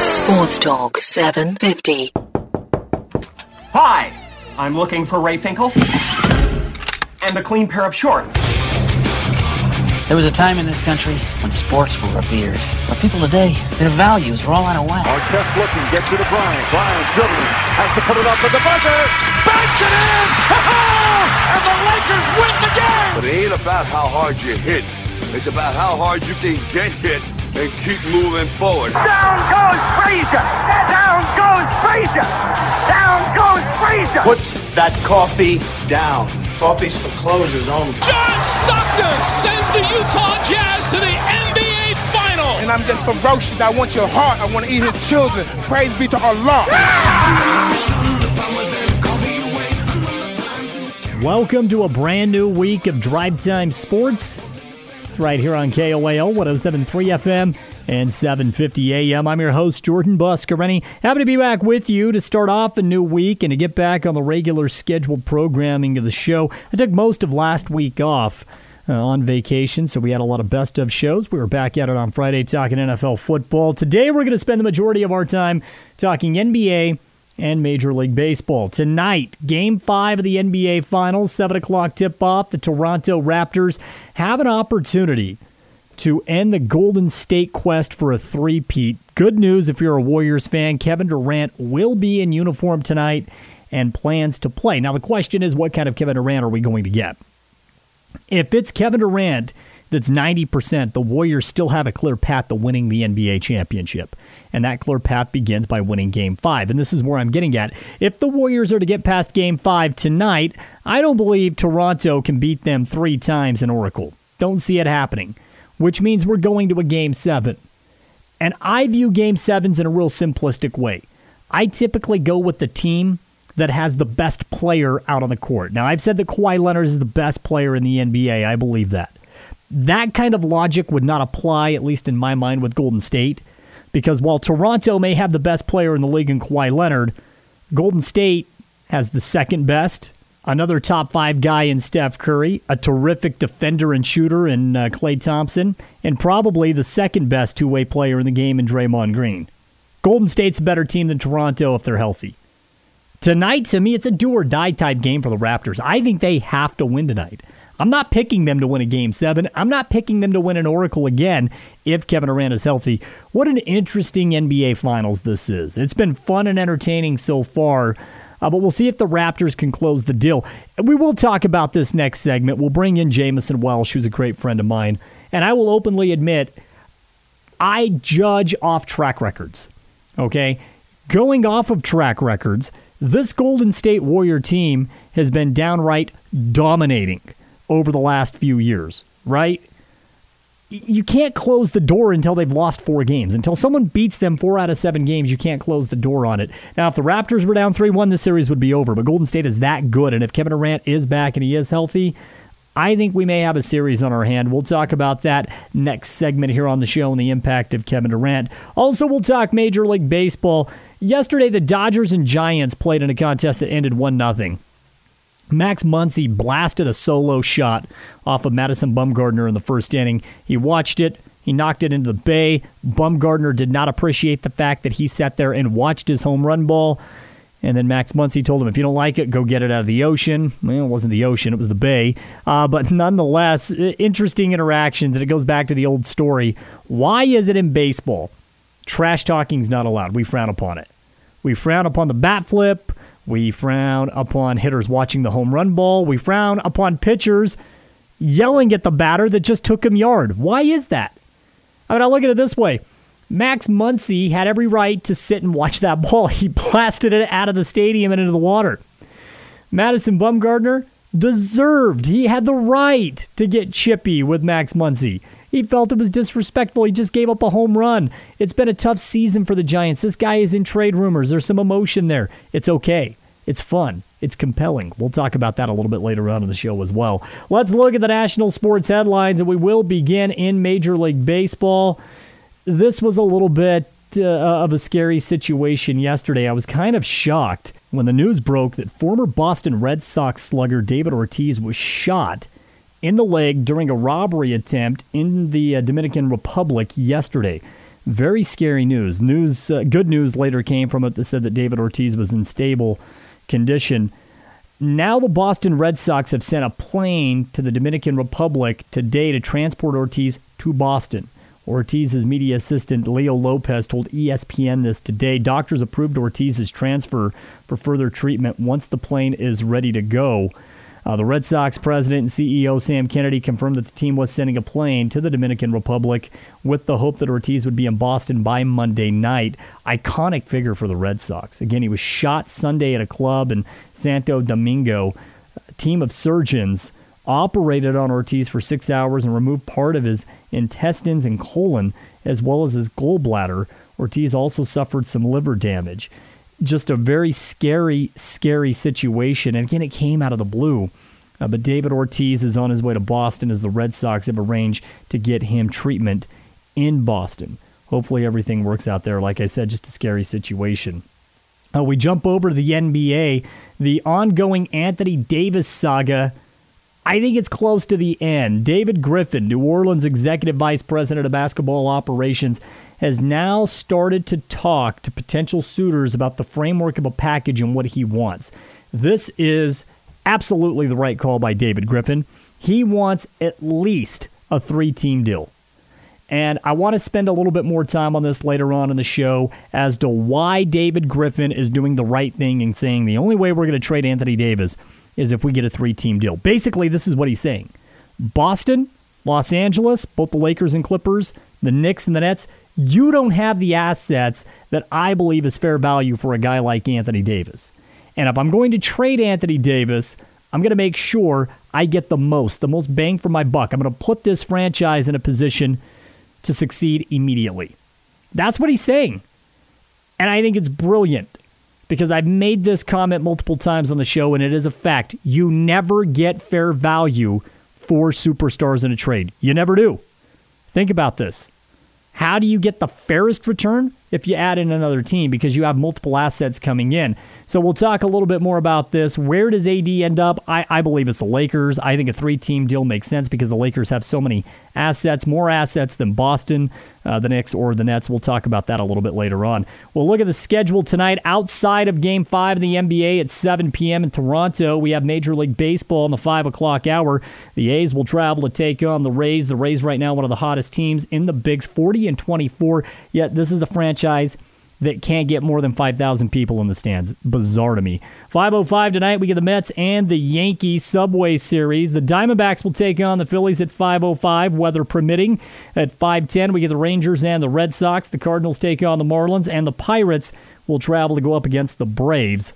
Sports Talk 750. Hi, I'm looking for Ray Finkel and a clean pair of shorts. There was a time in this country when sports were revered. But people today, their values are all out of whack. Artest looking, gets it to Bryant. Bryant dribbling, has to put it up with the buzzer. Banks it in! And the Lakers win the game! But it ain't about how hard you hit. It's about how hard you can get hit and keep moving forward. Down goes Frazier! Down goes Frazier! Down goes Frazier! Put that coffee down. Coffee's for closers only. John Stockton sends the Utah Jazz to the NBA Final. And I'm just ferocious. I want your heart. I want to eat his children. Praise be to Allah. Welcome to a brand new week of Drive Time Sports. It's right here on KOAL 107.3 FM and 750 AM. I'm your host, Jordan Buscarini. Happy to be back with you to start off a new week and to get back on the regular scheduled programming of the show. I took most of last week off on vacation, so we had a lot of best of shows. We were back at it on Friday talking NFL football. Today we're going to spend the majority of our time talking NBA and Major League Baseball. Tonight, Game 5 of the NBA Finals, 7 o'clock tip-off. The Toronto Raptors have an opportunity to end the Golden State quest for a three-peat. Good news if you're a Warriors fan. Kevin Durant will be in uniform tonight and plans to play. Now, the question is, what kind of Kevin Durant are we going to get? If it's Kevin Durant that's 90%, the Warriors still have a clear path to winning the NBA championship. And that clear path begins by winning Game 5. And this is where I'm getting at. If the Warriors are to get past Game 5 tonight, I don't believe Toronto can beat them 3 times in Oracle. Don't see it happening. Which means we're going to a Game 7. And I view Game 7s in a real simplistic way. I typically go with the team that has the best player out on the court. Now, I've said that Kawhi Leonard is the best player in the NBA. I believe that. That kind of logic would not apply, at least in my mind, with Golden State. Because while Toronto may have the best player in the league in Kawhi Leonard, Golden State has the second best, another top 5 guy in Steph Curry, a terrific defender and shooter in Klay Thompson, and probably the second best two-way player in the game in Draymond Green. Golden State's a better team than Toronto if they're healthy. Tonight, to me, it's a do-or-die type game for the Raptors. I think they have to win tonight. I'm not picking them to win a Game 7. I'm not picking them to win an Oracle again if Kevin Durant is healthy. What an interesting NBA Finals this is. It's been fun and entertaining so far, but we'll see if the Raptors can close the deal. We will talk about this next segment. We'll bring in Jamison Welsh, who's a great friend of mine, and I will openly admit I judge off track records. Okay? Going off of track records, this Golden State Warrior team has been downright dominating over the last few years, right? You can't close the door until they've lost 4 games. Until someone beats them 4 out of 7 games, you can't close the door on it. Now, if the Raptors were down 3-1, this series would be over, but Golden State is that good, and if Kevin Durant is back and he is healthy, I think we may have a series on our hand. We'll talk about that next segment here on the show and the impact of Kevin Durant. Also, we'll talk Major League Baseball. Yesterday, the Dodgers and Giants played in a contest that ended 1-0. Max Muncy blasted a solo shot off of Madison Bumgarner in the first inning. He watched it. He knocked it into the bay. Bumgarner did not appreciate the fact that he sat there and watched his home run ball. And then Max Muncy told him, if you don't like it, go get it out of the ocean. Well, it wasn't the ocean, it was the bay. But nonetheless, interesting interactions, and it goes back to the old story. Why is it in baseball trash talking is not allowed? We frown upon it. We frown upon the bat flip. We frown upon hitters watching the home run ball. We frown upon pitchers yelling at the batter that just took him yard. Why is that? I mean, I look at it this way. Max Muncy had every right to sit and watch that ball. He blasted it out of the stadium and into the water. Madison Bumgarner deserved. He had the right to get chippy with Max Muncy. He felt it was disrespectful. He just gave up a home run. It's been a tough season for the Giants. This guy is in trade rumors. There's some emotion there. It's okay. It's fun. It's compelling. We'll talk about that a little bit later on in the show as well. Let's look at the national sports headlines, and we will begin in Major League Baseball. This was a little bit of a scary situation yesterday. I was kind of shocked when the news broke that former Boston Red Sox slugger David Ortiz was shot in the leg during a robbery attempt in the Dominican Republic yesterday. Very scary news. Good news later came from it that said that David Ortiz was in stable condition. Now the Boston Red Sox have sent a plane to the Dominican Republic today to transport Ortiz to Boston. Ortiz's media assistant, Leo Lopez, told ESPN this today. Doctors approved Ortiz's transfer for further treatment once the plane is ready to go. The Red Sox president and CEO Sam Kennedy confirmed that the team was sending a plane to the Dominican Republic with the hope that Ortiz would be in Boston by Monday night. Iconic figure for the Red Sox. Again, he was shot Sunday at a club in Santo Domingo. A team of surgeons operated on Ortiz for 6 hours and removed part of his intestines and colon, as well as his gallbladder. Ortiz also suffered some liver damage. Just a very scary, scary situation. And again, it came out of the blue. But David Ortiz is on his way to Boston as the Red Sox have arranged to get him treatment in Boston. Hopefully everything works out there. Like I said, just a scary situation. We jump over to the NBA. The ongoing Anthony Davis saga, I think it's close to the end. David Griffin, New Orleans Executive Vice President of Basketball Operations, has now started to talk to potential suitors about the framework of a package and what he wants. This is absolutely the right call by David Griffin. He wants at least a 3-team deal. And I want to spend a little bit more time on this later on in the show as to why David Griffin is doing the right thing and saying the only way we're going to trade Anthony Davis is if we get a 3-team deal. Basically, this is what he's saying. Boston, Los Angeles, both the Lakers and Clippers, the Knicks and the Nets, you don't have the assets that I believe is fair value for a guy like Anthony Davis. And if I'm going to trade Anthony Davis, I'm going to make sure I get the most bang for my buck. I'm going to put this franchise in a position to succeed immediately. That's what he's saying. And I think it's brilliant because I've made this comment multiple times on the show, and it is a fact. You never get fair value for superstars in a trade. You never do. Think about this. How do you get the fairest return? If you add in another team, because you have multiple assets coming in. So we'll talk a little bit more about this. Where does AD end up? I believe it's the Lakers. I think a 3-team deal makes sense because the Lakers have so many assets, more assets than Boston, the Knicks, or the Nets. We'll talk about that a little bit later on. We'll look at the schedule tonight outside of Game 5 of the NBA at 7 p.m. in Toronto. We have Major League Baseball in the 5 o'clock hour. The A's will travel to take on the Rays. The Rays right now one of the hottest teams in the Bigs, 40-24. Yet this is a franchise that can't get more than 5,000 people in the stands. Bizarre to me. 5:05 tonight, we get the Mets and the Yankees Subway Series. The Diamondbacks will take on the Phillies at 5:05, weather permitting. At 5:10, we get the Rangers and the Red Sox. The Cardinals take on the Marlins, and the Pirates will travel to go up against the Braves.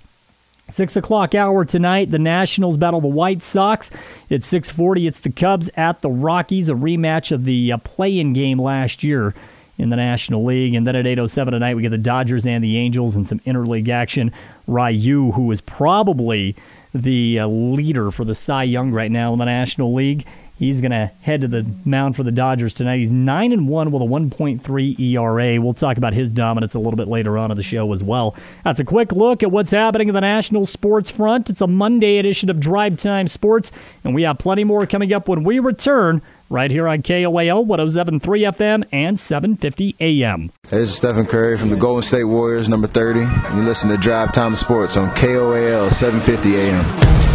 6 o'clock hour tonight, the Nationals battle the White Sox. At 6:40, it's the Cubs at the Rockies, a rematch of the play-in game last year in the National League. And then at 8:07 tonight, we get the Dodgers and the Angels and some interleague action. Ryu, who is probably the leader for the Cy Young right now in the National League, he's going to head to the mound for the Dodgers tonight. He's 9-1 with a 1.3 ERA. We'll talk about his dominance a little bit later on in the show as well. That's a quick look at what's happening in the national sports front. It's a Monday edition of Drive Time Sports, and we have plenty more coming up when we return right here on KOAL 107.3 FM and 750 AM. Hey, this is Stephen Curry from the Golden State Warriors, number 30. You listen to Drive Time Sports on KOAL 750 AM.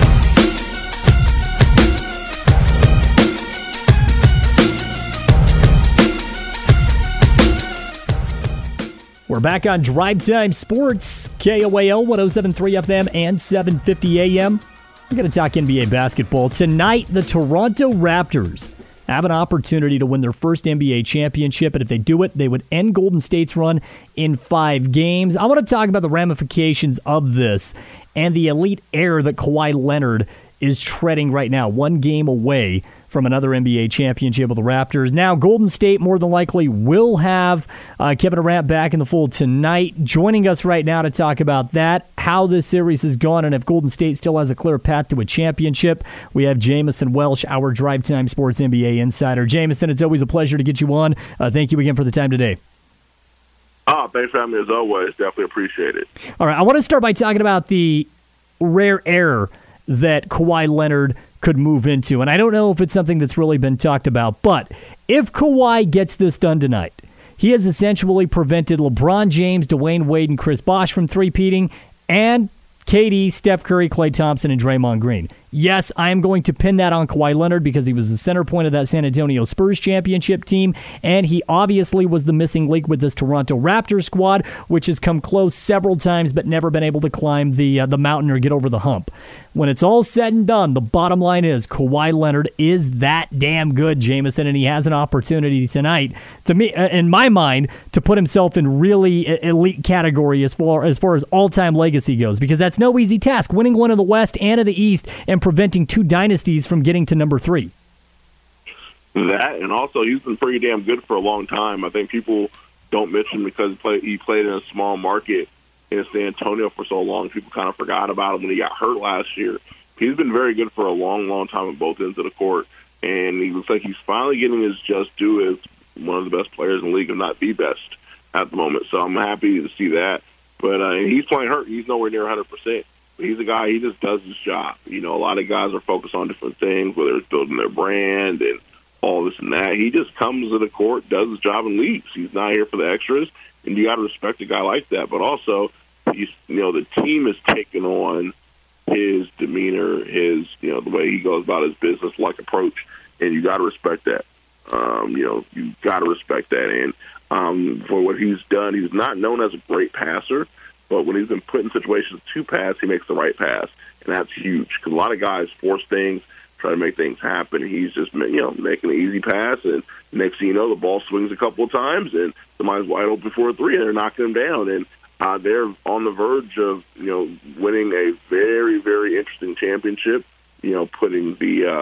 We're back on Drive Time Sports, KOAL 107.3 FM and 750 AM. We're going to talk NBA basketball. Tonight, the Toronto Raptors have an opportunity to win their first NBA championship, and if they do it, they would end Golden State's run in 5 games. I want to talk about the ramifications of this and the elite air that Kawhi Leonard is treading right now, 1 game away from another NBA championship with the Raptors. Now, Golden State more than likely will have Kevin Durant back in the fold tonight. Joining us right now to talk about that, how this series has gone, and if Golden State still has a clear path to a championship, we have Jamison Welsh, our Drive Time Sports NBA insider. Jamison, it's always a pleasure to get you on. Thank you again for the time today. Thanks for having me as always. Definitely appreciate it. All right, I want to start by talking about the rare air that Kawhi Leonard could move into. And I don't know if it's something that's really been talked about, but if Kawhi gets this done tonight, he has essentially prevented LeBron James, Dwayne Wade, and Chris Bosh from three-peating, and KD, Steph Curry, Klay Thompson, and Draymond Green. Yes, I am going to pin that on Kawhi Leonard because he was the center point of that San Antonio Spurs championship team, and he obviously was the missing link with this Toronto Raptors squad, which has come close several times but never been able to climb the mountain or get over the hump. When it's all said and done, the bottom line is Kawhi Leonard is that damn good, Jameson, and he has an opportunity tonight, to me, in my mind, to put himself in really elite category as far as all-time legacy goes, because that's no easy task, winning one in the West and of the East and preventing two dynasties from getting to number 3. That, and also he's been pretty damn good for a long time. I think people don't mention because he played in a small market in San Antonio for so long. People kind of forgot about him when he got hurt last year. He's been very good for a long, long time on both ends of the court, and he looks like he's finally getting his just due as one of the best players in the league, if not the best at the moment. So I'm happy to see that. But he's playing hurt. He's nowhere near 100%. He's a guy, he just does his job. You know, a lot of guys are focused on different things, whether it's building their brand and all this and that. He just comes to the court, does his job, and leaves. He's not here for the extras, and you got to respect a guy like that. But also, the team has taken on his demeanor, his, the way he goes about his business-like approach, and you got to respect that. You got to respect that. And for what he's done, he's not known as a great passer, but when he's been put in situations to pass, he makes the right pass, and that's huge. Because a lot of guys force things, try to make things happen. He's just, making an easy pass, and next thing you know, the ball swings a couple of times, and somebody's wide open for a three, and they're knocking him down. And they're on the verge of, winning a very, very interesting championship. Putting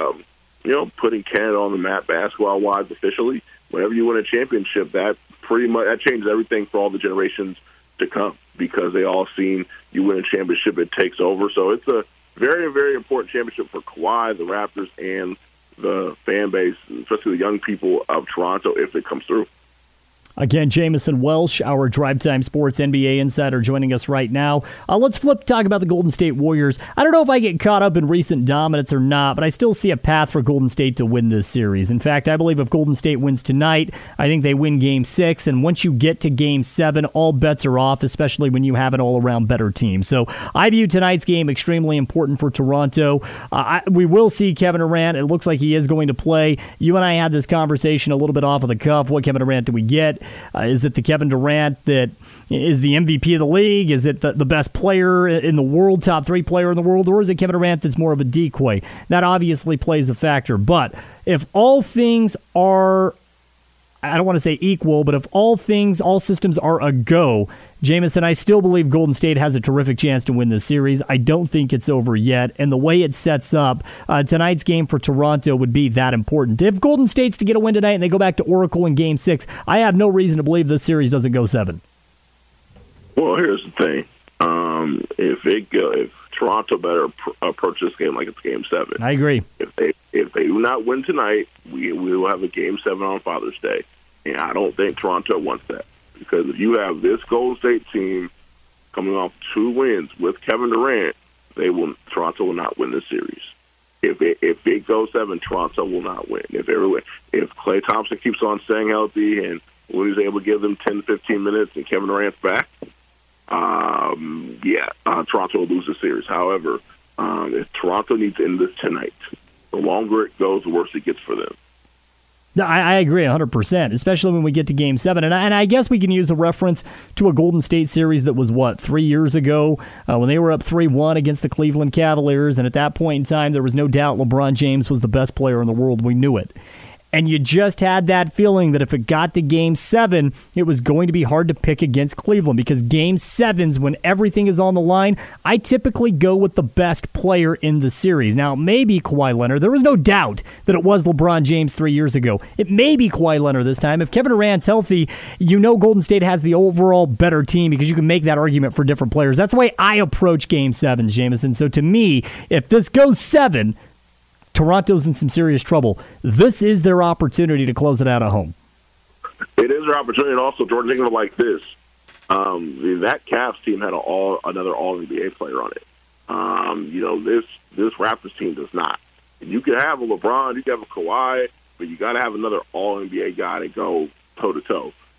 putting Canada on the map basketball-wise officially. Whenever you win a championship, that changes everything for all the generations to come, because they all seen you win a championship, it takes over. So it's a very, very important championship for Kawhi, the Raptors, and the fan base, especially the young people of Toronto, if it comes through. Again, Jameson Welsh, our Drive Time Sports NBA insider, joining us right now. Let's talk about the Golden State Warriors. I don't know if I get caught up in recent dominance or not, but I still see a path for Golden State to win this series. In fact, I believe if Golden State wins tonight, I think they win Game 6, and once you get to Game 7, all bets are off, especially when you have an all-around better team. So I view tonight's game extremely important for Toronto. We will see Kevin Durant. It looks like he is going to play. You and I had this conversation a little bit off of the cuff. What Kevin Durant do we get? Is it the Kevin Durant that is the MVP of the league? Is it the best player in the world, top 3 player in the world? Or is it Kevin Durant that's more of a decoy? That obviously plays a factor. But if all things are, I don't want to say equal, but if all systems are a go, Jameson, I still believe Golden State has a terrific chance to win this series. I don't think it's over yet, and the way it sets up, tonight's game for Toronto would be that important. If Golden State's to get a win tonight and they go back to Oracle in Game 6, I have no reason to believe this series doesn't go 7. Well, here's the thing. If Toronto better approach this game like it's Game 7. I agree. If they do not win tonight, we will have a Game 7 on Father's Day, and I don't think Toronto wants that. Because if you have this Golden State team coming off 2 wins with Kevin Durant, Toronto will not win this series. If it goes 7, Toronto will not win. If Klay Thompson keeps on staying healthy and when he's able to give them 10 to 15 minutes and Kevin Durant's back, Toronto will lose the series. However, if Toronto needs to end this tonight, the longer it goes, the worse it gets for them. I agree 100%, especially when we get to Game 7. And I guess we can use a reference to a Golden State series that was, 3 years ago when they were up 3-1 against the Cleveland Cavaliers. And at that point in time, there was no doubt LeBron James was the best player in the world. We knew it. And you just had that feeling that if it got to Game 7, it was going to be hard to pick against Cleveland, because Game 7s, when everything is on the line, I typically go with the best player in the series. Now, it may be Kawhi Leonard. There was no doubt that it was LeBron James 3 years ago. It may be Kawhi Leonard this time. If Kevin Durant's healthy, Golden State has the overall better team, because you can make that argument for different players. That's the way I approach Game 7s, Jameson. So to me, if this goes 7, Toronto's in some serious trouble. This is their opportunity to close it out at home. It is their opportunity. And also, Jordan, thinking of it like this, that Cavs team had another All-NBA player on it. This Raptors team does not. And you can have a LeBron, you can have a Kawhi, but you got to have another All-NBA guy to go toe-to-toe.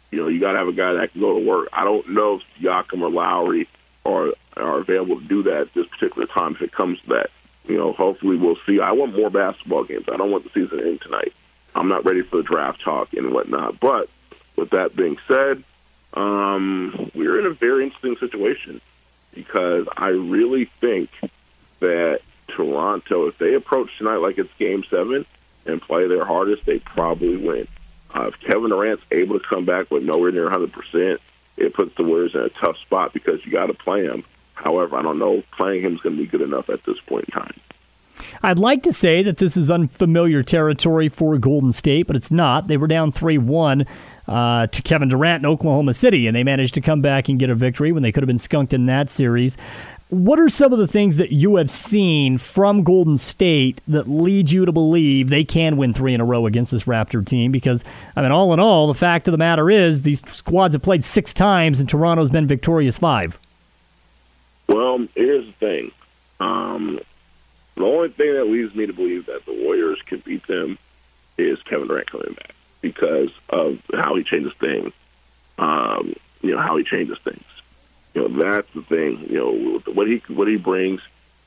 You got to have a guy that can go to work. I don't know if Siakam or Lowry are available to do that at this particular time if it comes to that. Hopefully we'll see. I want more basketball games. I don't want the season to end tonight. I'm not ready for the draft talk and whatnot. But with that being said, we're in a very interesting situation because I really think that Toronto, if they approach tonight like it's Game 7 and play their hardest, they probably win. If Kevin Durant's able to come back with nowhere near 100%, it puts the Warriors in a tough spot because you got to play him. However, I don't know if playing him is going to be good enough at this point in time. I'd like to say that this is unfamiliar territory for Golden State, but it's not. They were down 3-1 to Kevin Durant in Oklahoma City, and they managed to come back and get a victory when they could have been skunked in that series. What are some of the things that you have seen from Golden State that lead you to believe they can win 3 in a row against this Raptor team? Because, all in all, the fact of the matter is these squads have played 6 times, and Toronto's been victorious 5. Well, here's the thing. The only thing that leads me to believe that the Warriors can beat them is Kevin Durant coming back because of how he changes things. How he changes things. That's the thing. What he brings,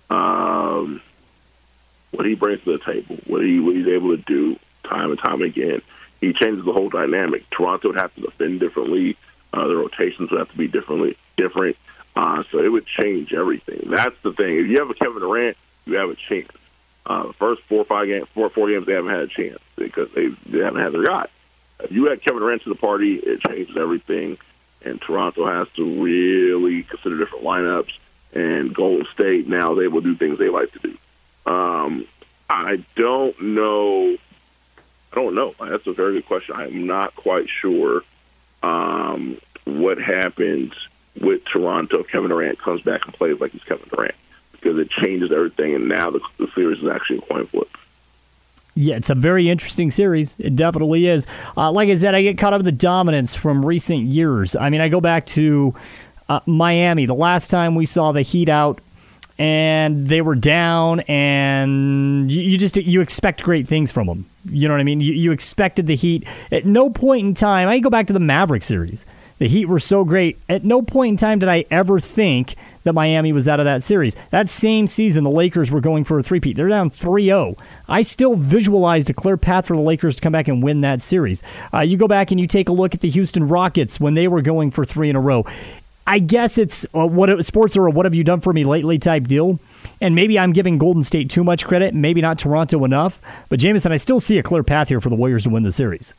what he brings to the table, what he's able to do time and time again. He changes the whole dynamic. Toronto would have to defend differently. The rotations would have to be different. So it would change everything. That's the thing. If you have a Kevin Durant, you have a chance. The first 4 games, they haven't had a chance because they haven't had their guy. If you add Kevin Durant to the party, it changes everything. And Toronto has to really consider different lineups. And Golden State now they will do things they like to do. I don't know. That's a very good question. I'm not quite sure what happens with Toronto if Kevin Durant comes back and plays like he's Kevin Durant, because it changes everything, and now the series is actually a coin flip. Yeah, it's a very interesting series. It definitely is. Like I said, I get caught up in the dominance from recent years. I go back to Miami. The last time we saw the Heat out, and they were down, and you expect great things from them. You know what I mean? You expected the Heat. At no point in time, I go back to the Maverick series. The Heat were so great. At no point in time did I ever think that Miami was out of that series. That same season, the Lakers were going for a three-peat. They're down 3-0. I still visualized a clear path for the Lakers to come back and win that series. You go back and you take a look at the Houston Rockets when they were going for 3 in a row. I guess it's sports are a what have you done for me lately type deal. And maybe I'm giving Golden State too much credit, maybe not Toronto enough. But, Jameson, I still see a clear path here for the Warriors to win the series.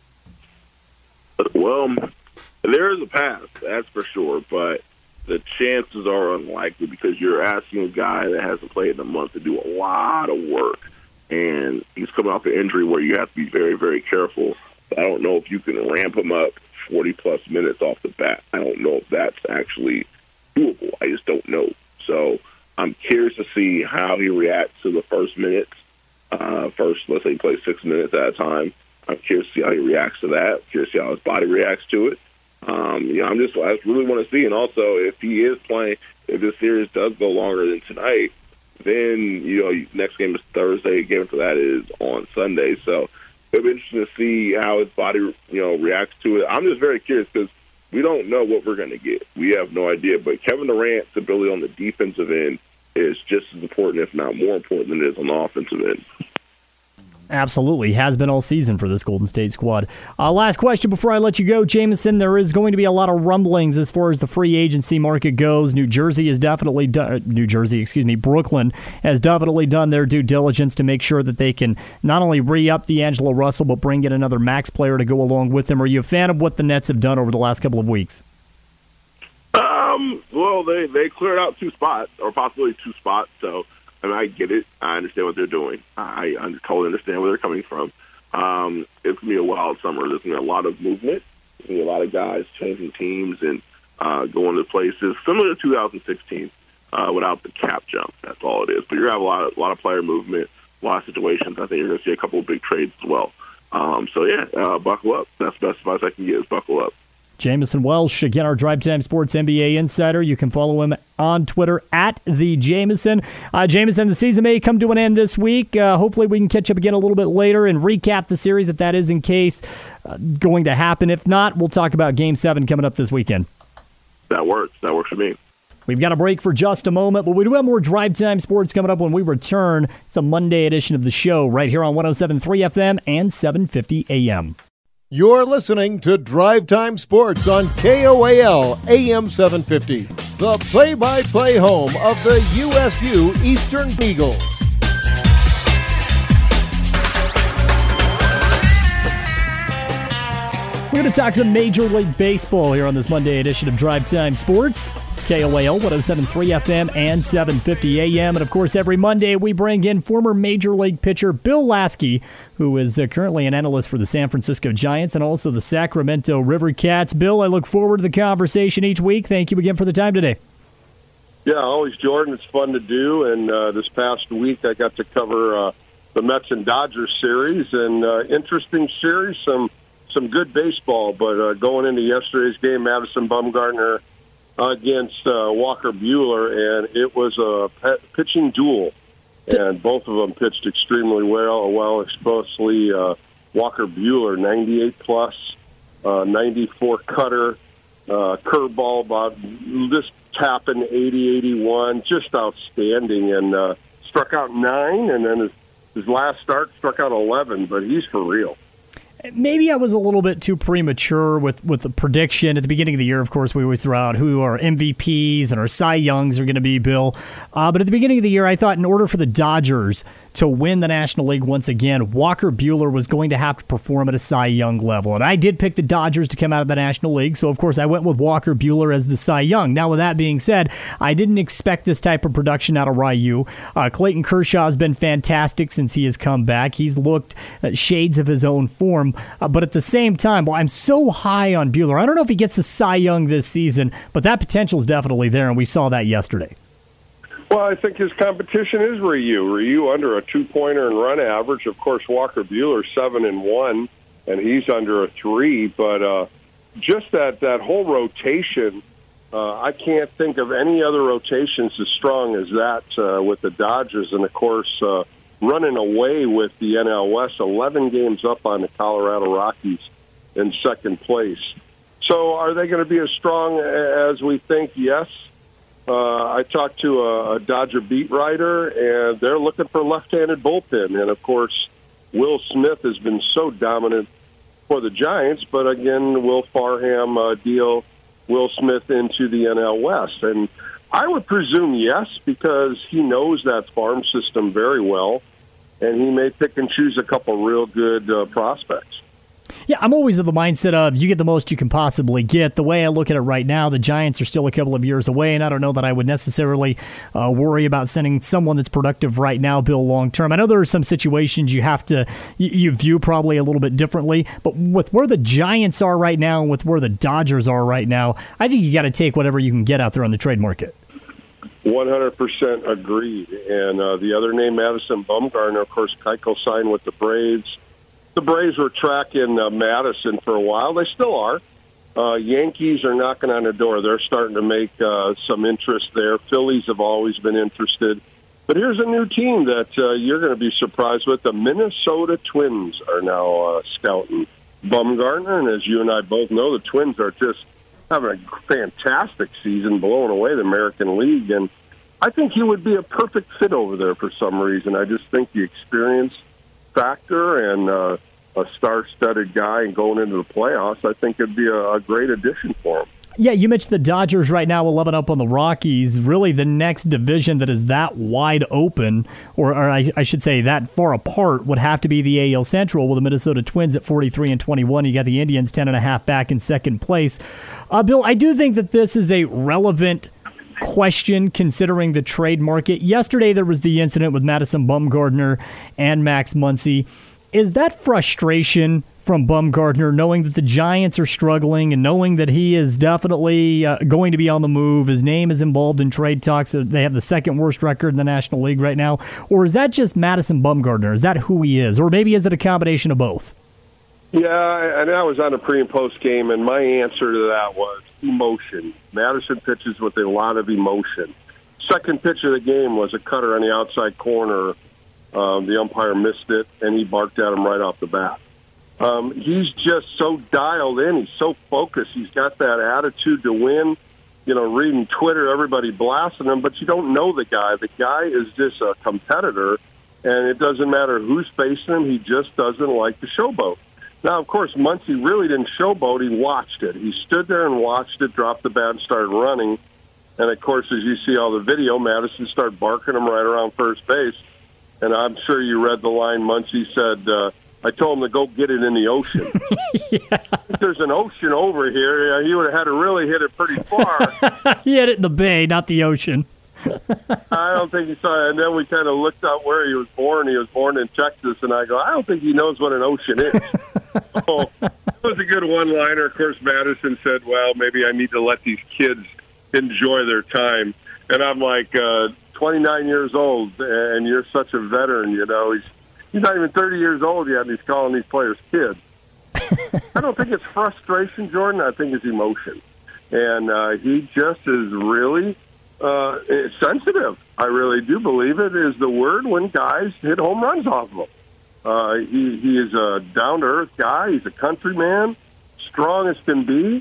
Well, there is a path, that's for sure, but the chances are unlikely because you're asking a guy that hasn't played in a month to do a lot of work, and he's coming off an injury where you have to be very, very careful. I don't know if you can ramp him up 40-plus minutes off the bat. I don't know if that's actually doable. I just don't know. So I'm curious to see how he reacts to the first minutes. Let's say he plays 6 minutes at a time. I'm curious to see how he reacts to that. I'm curious to see how his body reacts to it. I just really want to see. And also, if he is playing, if this series does go longer than tonight, then, next game is Thursday. Game after that is on Sunday. So it'll be interesting to see how his body, reacts to it. I'm just very curious because we don't know what we're going to get. We have no idea. But Kevin Durant's ability on the defensive end is just as important, if not more important, than it is on the offensive end. Absolutely. Has been all season for this Golden State squad. Last question before I let you go, Jameson. There is going to be a lot of rumblings as far as the free agency market goes. Brooklyn has definitely done their due diligence to make sure that they can not only re-up D'Angelo Russell, but bring in another max player to go along with them. Are you a fan of what the Nets have done over the last couple of weeks? Well, they cleared out 2 spots, or possibly 2 spots, so I get it. I understand what they're doing. I totally understand where they're coming from. It's going to be a wild summer. There's going to be a lot of movement. There's going to be a lot of guys changing teams and going to places similar to 2016 without the cap jump. That's all it is. But you're going to have a lot of player movement, a lot of situations. I think you're going to see a couple of big trades as well. Buckle up. That's the best advice I can give is buckle up. Jamison Welsh, again, our Drive Time Sports NBA insider. You can follow him on Twitter at the Jamison. Jamison, the season may come to an end this week. Hopefully we can catch up again a little bit later and recap the series if that is in case going to happen. If not, we'll talk about Game 7 coming up this weekend. That works. That works for me. We've got a break for just a moment, but we do have more Drive Time Sports coming up when we return. It's a Monday edition of the show right here on 107.3 FM and 750 AM. You're listening to Drive Time Sports on KOAL AM 750, the play-by-play home of the USU Eastern Eagles. We're going to talk some Major League Baseball here on this Monday edition of Drive Time Sports. KOAL 107.3 FM and 750 AM. And, of course, every Monday we bring in former Major League pitcher Bill Lasky, who is currently an analyst for the San Francisco Giants and also the Sacramento River Cats. Bill, I look forward to the conversation each week. Thank you again for the time today. Yeah, always, Jordan. It's fun to do. And this past week I got to cover the Mets and Dodgers series. And interesting series, some good baseball. But going into yesterday's game, Madison Bumgarner against Walker Buehler, and it was a pitching duel. And both of them pitched extremely well, especially Walker Buehler, 98-plus, 94 cutter, curveball about this tapping 80-81, just outstanding, and struck out 9, and then his last start struck out 11, but he's for real. Maybe I was a little bit too premature with the prediction. At the beginning of the year, of course, we always throw out who our MVPs and our Cy Youngs are going to be, Bill. But at the beginning of the year, I thought in order for the Dodgers to win the National League once again, Walker Buehler was going to have to perform at a Cy Young level. And I did pick the Dodgers to come out of the National League, so of course I went with Walker Buehler as the Cy Young. Now, with that being said, I didn't expect this type of production out of Ryu. Clayton Kershaw has been fantastic since he has come back. He's looked shades of his own form. But at the same time, well, I'm so high on Buehler. I don't know if he gets the Cy Young this season, but that potential is definitely there, and we saw that yesterday. Well, I think his competition is Ryu. Ryu under a 2-pointer and run average. Of course, Walker Buehler 7-1, and he's under a 3. But just that whole rotation, I can't think of any other rotations as strong as that with the Dodgers. And, of course, running away with the NL West, 11 games up on the Colorado Rockies in second place. So are they going to be as strong as we think? Yes. I talked to a Dodger beat writer, and they're looking for a left-handed bullpen. And, of course, Will Smith has been so dominant for the Giants, but, again, Will Farham deal Will Smith into the NL West. And I would presume yes, because he knows that farm system very well, and he may pick and choose a couple real good prospects. Yeah, I'm always of the mindset of you get the most you can possibly get. The way I look at it right now, the Giants are still a couple of years away, and I don't know that I would necessarily worry about sending someone that's productive right now, Bill, long term. I know there are some situations you view probably a little bit differently, but with where the Giants are right now and with where the Dodgers are right now, I think you got to take whatever you can get out there on the trade market. 100% agreed. And the other name, Madison Bumgarner, of course, Keuchel signed with the Braves. The Braves were tracking Madison for a while. They still are. Yankees are knocking on the door. They're starting to make some interest there. Phillies have always been interested. But here's a new team that you're going to be surprised with. The Minnesota Twins are now scouting Bumgarner. And as you and I both know, the Twins are just having a fantastic season, blowing away the American League. And I think he would be a perfect fit over there for some reason. I just think the experience factor and a star-studded guy and going into the playoffs, I think it'd be a great addition for him. Yeah, you mentioned the Dodgers right now 11 up on the Rockies. Really, the next division that is that wide open, or I should say that far apart, would have to be the AL Central with the Minnesota Twins at 43-21. You got the Indians 10.5 back in second place. Bill, I do think that this is a relevant question considering the trade market. Yesterday there was the incident with Madison Bumgarner and Max Muncy. Is that frustration from Bumgarner, knowing that the Giants are struggling and knowing that he is definitely going to be on the move? His name is involved in trade talks. They have the second worst record in the National League right now. Or is that just Madison Bumgarner? Is that who he is? Or maybe is it a combination of both? Yeah, and I was on a pre- and post game, and my answer to that was emotion. Madison pitches with a lot of emotion. Second pitch of the game was a cutter on the outside corner. The umpire missed it, and he barked at him right off the bat. He's just so dialed in. He's so focused. He's got that attitude to win. Reading Twitter, everybody blasting him, but you don't know the guy. The guy is just a competitor, and it doesn't matter who's facing him. He just doesn't like to showboat. Now, of course, Muncy really didn't showboat. He watched it. He stood there and watched it, dropped the bat, and started running. And, of course, as you see all the video, Madison started barking him right around first base. And I'm sure you read the line Muncy said, I told him to go get it in the ocean. Yeah. If there's an ocean over here, he would have had to really hit it pretty far. He hit it in the bay, not the ocean. I don't think he saw it. And then we kind of looked up where he was born. He was born in Texas. And I go, I don't think he knows what an ocean is. So it was a good one-liner. Of course, Madison said, well, maybe I need to let these kids enjoy their time. And I'm like, 29 years old, and you're such a veteran, He's not even 30 years old yet, and he's calling these players kids. I don't think it's frustration, Jordan. I think it's emotion. And he just is really sensitive. I really do believe it is the word when guys hit home runs off of him. He is a down-to-earth guy. He's a countryman, strong as can be.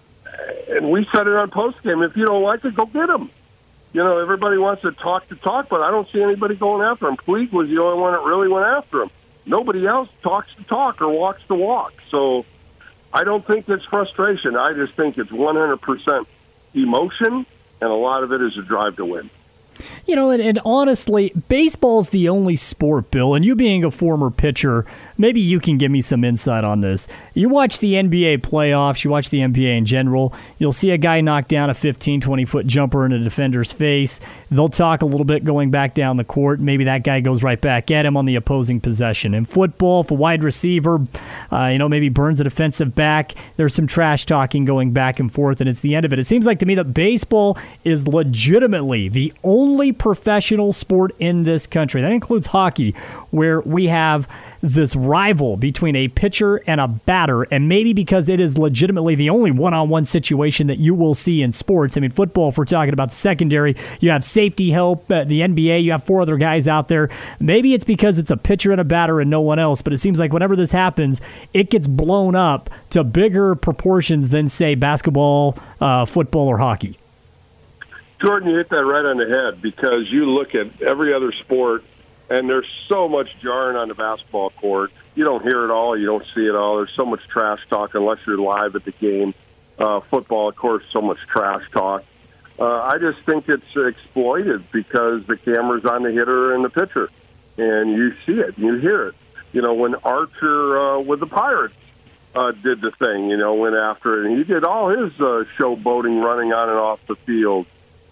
And we said it on postgame. If you don't like it, go get him. Everybody wants to talk, but I don't see anybody going after him. Puig was the only one that really went after him. Nobody else talks the talk or walks the walk. So I don't think it's frustration. I just think it's 100% emotion, and a lot of it is a drive to win. And honestly, baseball's the only sport, Bill, and you being a former pitcher, maybe you can give me some insight on this. You watch the NBA playoffs, you watch the NBA in general, you'll see a guy knock down a 15, 20-foot jumper in a defender's face. They'll talk a little bit going back down the court. Maybe that guy goes right back at him on the opposing possession. In football, if a wide receiver, maybe burns a defensive back, there's some trash talking going back and forth, and it's the end of it. It seems like to me that baseball is legitimately the only professional sport in this country. That includes hockey, where we have this rival between a pitcher and a batter, and maybe because it is legitimately the only one-on-one situation that you will see in sports. I mean, football, if we're talking about the secondary, you have safety help. The NBA, you have 4 other guys out there. Maybe it's because it's a pitcher and a batter and no one else, but it seems like whenever this happens, it gets blown up to bigger proportions than, say, basketball, football, or hockey. Jordan, you hit that right on the head, because you look at every other sport, and there's so much jarring on the basketball court. You don't hear it all. You don't see it all. There's so much trash talk unless you're live at the game. Football, of course, so much trash talk. I just think it's exploited because the camera's on the hitter and the pitcher, and you see it, you hear it. When Archer with the Pirates did the thing, went after it, and he did all his showboating running on and off the field.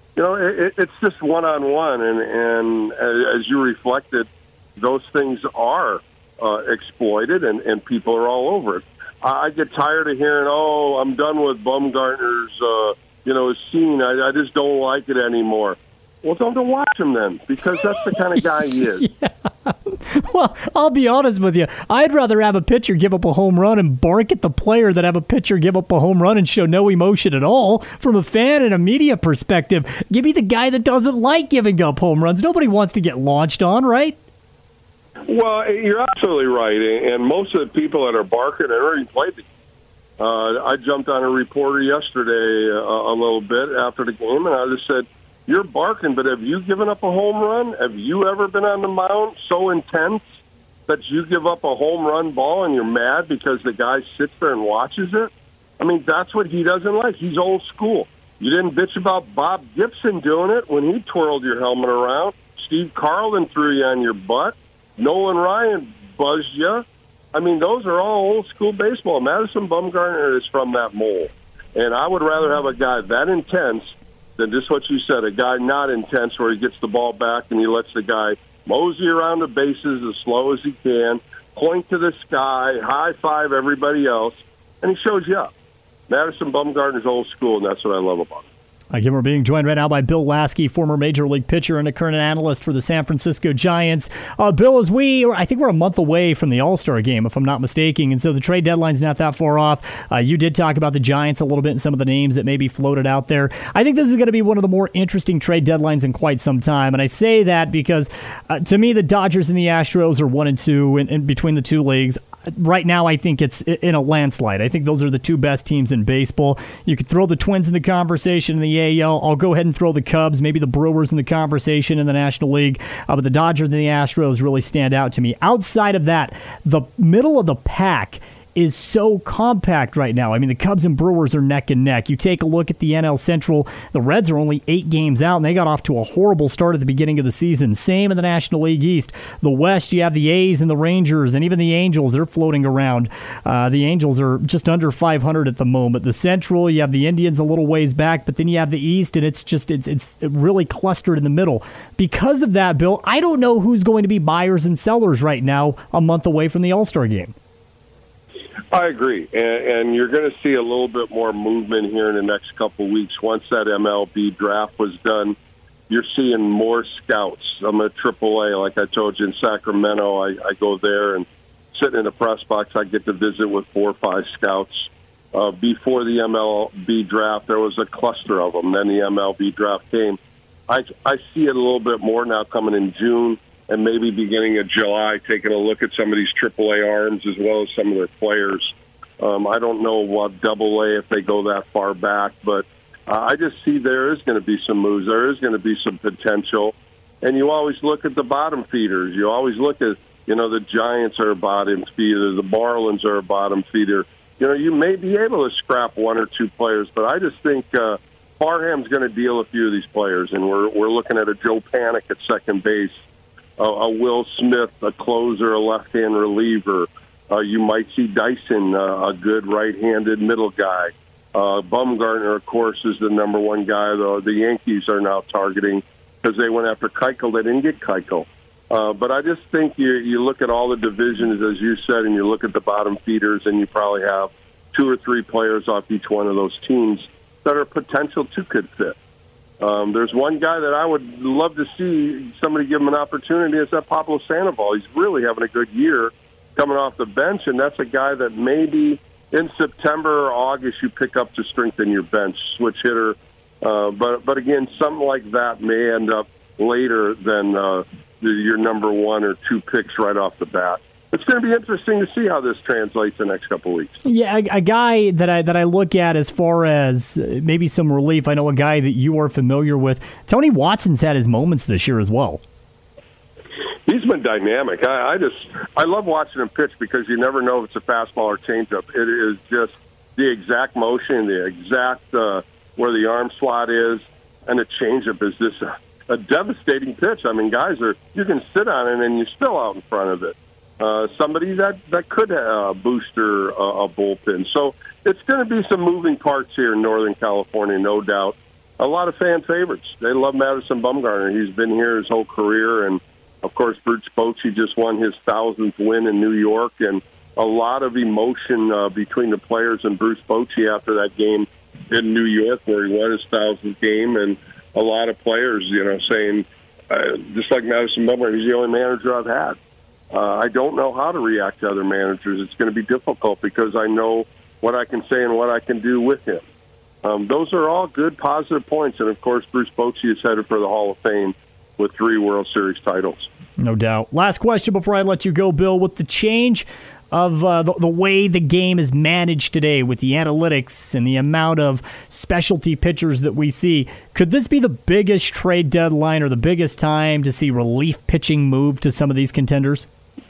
It's just one-on-one, and as you reflected, those things are exploited, and people are all over it. I get tired of hearing, I'm done with Bumgarner's, scene. I just don't like it anymore. Well, don't watch him then, because that's the kind of guy he is. Yeah. Well, I'll be honest with you. I'd rather have a pitcher give up a home run and bark at the player than have a pitcher give up a home run and show no emotion at all. From a fan and a media perspective, give me the guy that doesn't like giving up home runs. Nobody wants to get launched on, right? Well, you're absolutely right. And most of the people that are barking have already played the game. I jumped on a reporter yesterday a little bit after the game, and I just said, you're barking, but have you given up a home run? Have you ever been on the mound so intense that you give up a home run ball and you're mad because the guy sits there and watches it? I mean, that's what he doesn't like. He's old school. You didn't bitch about Bob Gibson doing it when he twirled your helmet around. Steve Carlton threw you on your butt. Nolan Ryan buzzed you. I mean, those are all old school baseball. Madison Bumgarner is from that mold. And I would rather have a guy that intense than just what you said, a guy not intense where he gets the ball back and he lets the guy mosey around the bases as slow as he can, point to the sky, high-five everybody else, and he shows you up. Madison Bumgarner's old school, and that's what I love about it. Again, we're being joined right now by Bill Lasky, former Major League pitcher and a current analyst for the San Francisco Giants. Bill, I think we're a month away from the All-Star game, if I'm not mistaken, and so the trade deadline's not that far off. You did talk about the Giants a little bit and some of the names that may be floated out there. I think this is going to be one of the more interesting trade deadlines in quite some time, and I say that because, to me, the Dodgers and the Astros are 1 and 2 in between the two leagues. Right now, I think it's in a landslide. I think those are the two best teams in baseball. You could throw the Twins in the conversation in the AL. I'll go ahead and throw the Cubs, maybe the Brewers in the conversation in the National League. But the Dodgers and the Astros really stand out to me. Outside of that, the middle of the pack is so compact right now. I mean, the Cubs and Brewers are neck and neck. You take a look at the NL Central, the Reds are only 8 games out, and they got off to a horrible start at the beginning of the season. Same in the National League East. The West, you have the A's and the Rangers, and even the Angels, they're floating around. The Angels are just under 500 at the moment. The Central, you have the Indians a little ways back, but then you have the East, and it's really clustered in the middle. Because of that, Bill, I don't know who's going to be buyers and sellers right now, a month away from the All-Star game. I agree, and you're going to see a little bit more movement here in the next couple of weeks. Once that MLB draft was done, you're seeing more scouts. I'm at AAA, like I told you, in Sacramento. I go there and sitting in the press box, I get to visit with 4 or 5 scouts. Before the MLB draft, there was a cluster of them. Then the MLB draft came. I see it a little bit more now coming in June and maybe beginning of July, taking a look at some of these AAA arms as well as some of their players. I don't know what AA, if they go that far back, but I just see there is going to be some moves. There is going to be some potential. And you always look at the bottom feeders. You always look at, the Giants are a bottom feeder. The Marlins are a bottom feeder. You may be able to scrap 1 or 2 players, but I just think Farham's going to deal a few of these players. And we're looking at a Joe Panik at second base, a Will Smith, a closer, a left-hand reliever. You might see Dyson, a good right-handed middle guy. Bumgarner, of course, is the number 1 guy, though. The Yankees are now targeting because they went after Keuchel. They didn't get Keuchel. But I just think you look at all the divisions, as you said, and you look at the bottom feeders, and you probably have 2 or 3 players off each one of those teams that are potential to could fit. There's one guy that I would love to see somebody give him an opportunity. Is that Pablo Sandoval. He's really having a good year coming off the bench, and that's a guy that maybe in September or August you pick up to strengthen your bench, switch hitter. But again, something like that may end up later than your number 1 or 2 picks right off the bat. It's going to be interesting to see how this translates the next couple of weeks. Yeah, a guy that I look at as far as maybe some relief. I know a guy that you are familiar with. Tony Watson's had his moments this year as well. He's been dynamic. I love watching him pitch because you never know if it's a fastball or changeup. It is just the exact motion, the exact where the arm slot is, and the changeup is just a devastating pitch. I mean, you can sit on it and you're still out in front of it. Somebody that could booster a bullpen. So it's going to be some moving parts here in Northern California, no doubt. A lot of fan favorites. They love Madison Bumgarner. He's been here his whole career. And, of course, Bruce Bochy just won his 1,000th win in New York. And a lot of emotion between the players and Bruce Bochy after that game in New York where he won his 1,000th game. And a lot of players, saying, just like Madison Bumgarner, he's the only manager I've had. I don't know how to react to other managers. It's going to be difficult because I know what I can say and what I can do with him. Those are all good, positive points. And, of course, Bruce Bochy is headed for the Hall of Fame with 3 World Series titles. No doubt. Last question before I let you go, Bill. With the change of the way the game is managed today with the analytics and the amount of specialty pitchers that we see, could this be the biggest trade deadline or the biggest time to see relief pitching move to some of these contenders?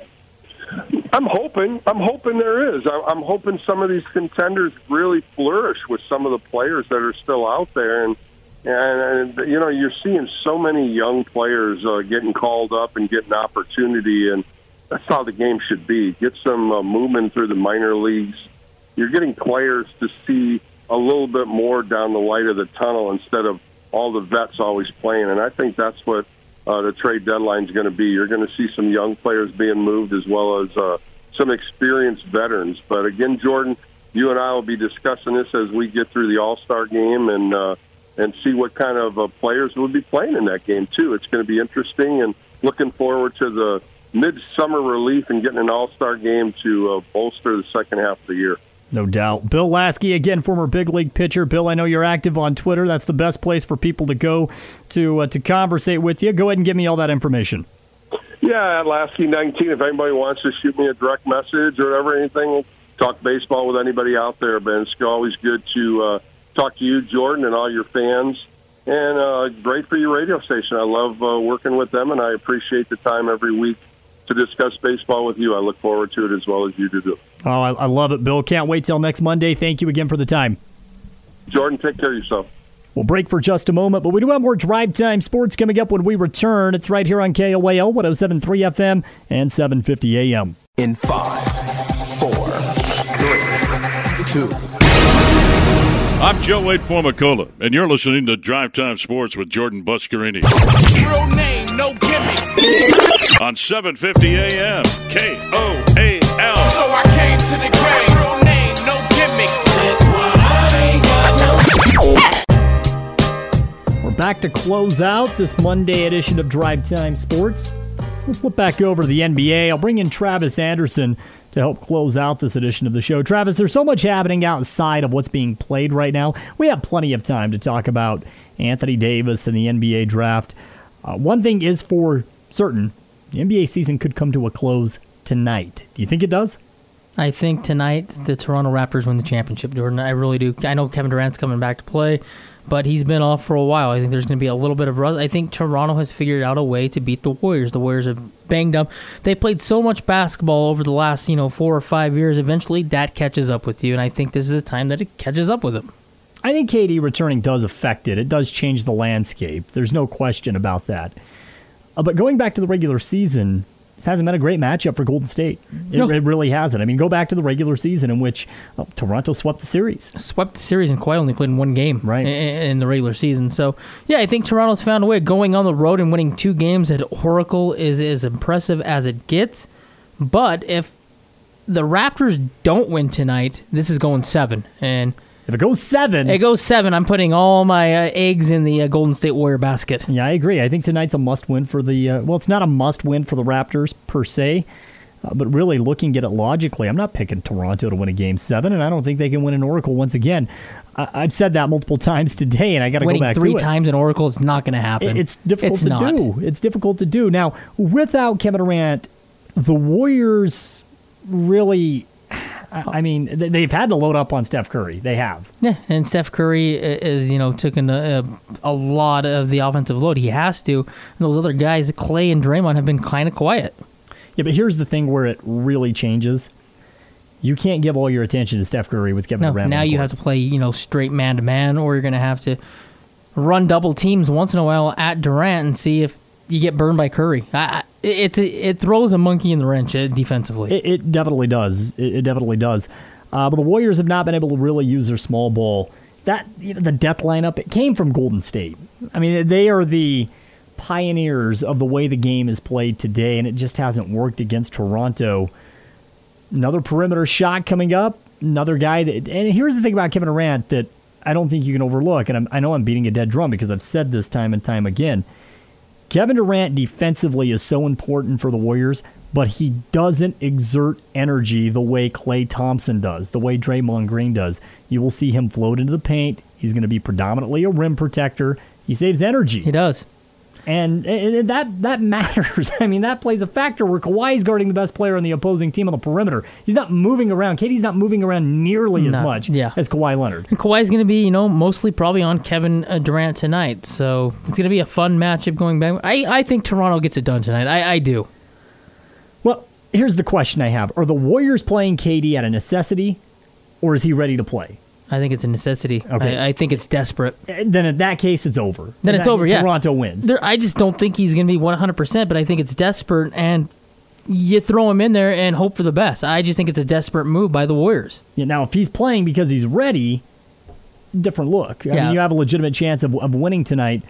I'm hoping there is. I'm hoping some of these contenders really flourish with some of the players that are still out there. And you're seeing so many young players getting called up and getting opportunity, and that's how the game should be. Get some movement through the minor leagues. You're getting players to see a little bit more down the light of the tunnel instead of all the vets always playing. And I think that's what the trade deadline is going to be. You're going to see some young players being moved as well as some experienced veterans. But again, Jordan, you and I will be discussing this as we get through the All-Star game and and see what kind of players will be playing in that game, too. It's going to be interesting, and looking forward to the midsummer relief and getting an all-star game to bolster the second half of the year. No doubt. Bill Lasky, again, former big league pitcher. Bill, I know you're active on Twitter. That's the best place for people to go to conversate with you. Go ahead and give me all that information. Yeah, at Lasky19, if anybody wants to shoot me a direct message or whatever, anything, talk baseball with anybody out there, Ben. It's always good to talk to you, Jordan, and all your fans. And great for your radio station. I love working with them, and I appreciate the time every week to discuss baseball with you. I look forward to it as well as you do. Oh, I love it, Bill. Can't wait till next Monday. Thank you again for the time. Jordan, take care of yourself. We'll break for just a moment, but we do have more Drive Time Sports coming up when we return. It's right here on KOAL 107.3 FM and 750 AM. In 5, 4, 3, 2. I'm Joe Wade Formicola, and you're listening to Drive Time Sports with Jordan Buscarini. Real name, no gimmicks. On 750 AM, KOAL. So I came to the grave. Real name, no gimmicks. That's why I ain't got no. We're back to close out this Monday edition of Drive Time Sports. We'll flip back over to the NBA. I'll bring in Travis Anderson to help close out this edition of the show. Travis, there's so much happening outside of what's being played right now. We have plenty of time to talk about Anthony Davis and the NBA draft. One thing is for certain, the NBA season could come to a close tonight. Do you think it does? I think tonight the Toronto Raptors win the championship, Jordan. I really do. I know Kevin Durant's coming back to play, but he's been off for a while. I think there's going to be a little bit of rust. I think Toronto has figured out a way to beat the Warriors. The Warriors are banged up. They played so much basketball over the last 4 or 5 years. Eventually, that catches up with you, and I think this is the time that it catches up with them. I think KD returning does affect it. It does change the landscape. There's no question about that. But going back to the regular season, this hasn't been a great matchup for Golden State. It really hasn't. I mean, go back to the regular season in which Toronto swept the series. And Kawhi only played in one game in the regular season. So, yeah, I think Toronto's found a way. Going on the road and winning 2 games at Oracle is as impressive as it gets. But if the Raptors don't win tonight, this is going 7. And if it goes 7... I'm putting all my eggs in the Golden State Warrior basket. Yeah, I agree. I think tonight's a must-win for the... it's not a must-win for the Raptors, per se, but really looking at it logically, I'm not picking Toronto to win a Game 7, and I don't think they can win an Oracle once again. I've said that multiple times today, and I got to go back to it. Winning 3 times in Oracle is not going to happen. It's difficult to do. It's difficult to do. Now, without Kevin Durant, the Warriors really... I mean, they've had to load up on Steph Curry. They have. Yeah, and Steph Curry is, taking a lot of the offensive load. He has to. And those other guys, Clay and Draymond, have been kind of quiet. Yeah, but here's the thing where it really changes. You can't give all your attention to Steph Curry with Kevin Durant. Now you have to play, straight man-to-man, or you're going to have to run double teams once in a while at Durant and see if you get burned by Curry. It throws a monkey in the wrench defensively. It definitely does. It definitely does. But the Warriors have not been able to really use their small ball. The death lineup, it came from Golden State. I mean, they are the pioneers of the way the game is played today, and it just hasn't worked against Toronto. Another perimeter shot coming up. Another guy that... And here's the thing about Kevin Durant that I don't think you can overlook, and I know I'm beating a dead drum because I've said this time and time again. Kevin Durant defensively is so important for the Warriors, but he doesn't exert energy the way Klay Thompson does, the way Draymond Green does. You will see him float into the paint. He's going to be predominantly a rim protector. He saves energy. He does. And that matters. I mean, that plays a factor where Kawhi's guarding the best player on the opposing team on the perimeter. He's not moving around. KD's not moving around nearly as much as Kawhi Leonard. And Kawhi's going to be, mostly probably on Kevin Durant tonight. So it's going to be a fun matchup going back. I think Toronto gets it done tonight. I do. Well, here's the question I have. Are the Warriors playing KD at a necessity, or is he ready to play? I think it's a necessity. Okay. I think it's desperate. Then in that case, it's over. Then it's over, Toronto wins. I just don't think he's going to be 100%, but I think it's desperate, and you throw him in there and hope for the best. I just think it's a desperate move by the Warriors. Yeah, now, if he's playing because he's ready, different look. I mean, you have a legitimate chance of winning tonight.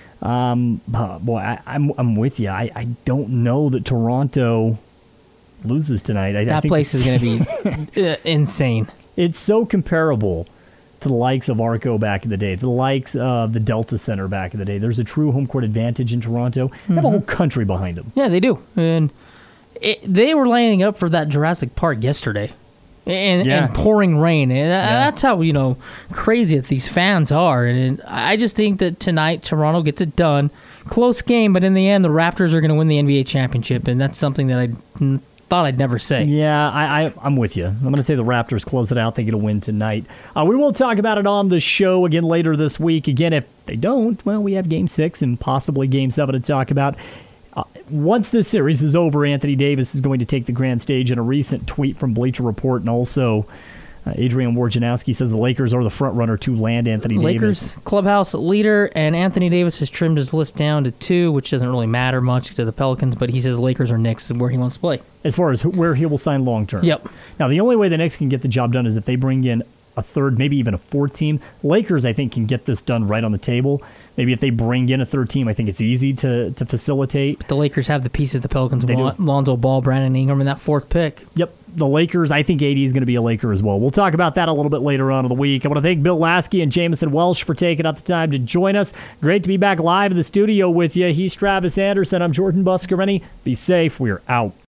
Boy, I'm with you. I don't know that Toronto loses tonight. That place is going to be insane. It's so comparable to the likes of Arco back in the day, to the likes of the Delta Center back in the day. There's a true home court advantage in Toronto. They have a whole country behind them. Yeah, they do. And they were lining up for that Jurassic Park yesterday. And pouring rain. And that's how, crazy that these fans are. And I just think that tonight Toronto gets it done. Close game, but in the end, the Raptors are going to win the NBA championship. And that's something that I thought I'd never say. Yeah, I'm with you. I'm going to say the Raptors close it out. They get a win tonight. We will talk about it on the show again later this week. Again, if they don't, well, we have Game 6 and possibly Game 7 to talk about. Once this series is over, Anthony Davis is going to take the grand stage. In a recent tweet from Bleacher Report, and also Adrian Wojnarowski says the Lakers are the front runner to land Anthony Davis. Lakers clubhouse leader, and Anthony Davis has trimmed his list down to 2, which doesn't really matter much to the Pelicans, but he says Lakers or Knicks is where he wants to play. As far as where he will sign long term. Yep. Now, the only way the Knicks can get the job done is if they bring in a third, maybe even a fourth team. Lakers, I think, can get this done right on the table. Maybe if they bring in a third team, I think it's easy to facilitate. But the Lakers have the pieces the Pelicans want. Lonzo Ball, Brandon Ingram, and that 4th pick. Yep. The Lakers, I think AD is going to be a Laker as well. We'll talk about that a little bit later on in the week. I want to thank Bill Lasky and Jamison Welsh for taking out the time to join us. Great to be back live in the studio with you. He's Travis Anderson. I'm Jordan Buscarini. Be safe. We're out.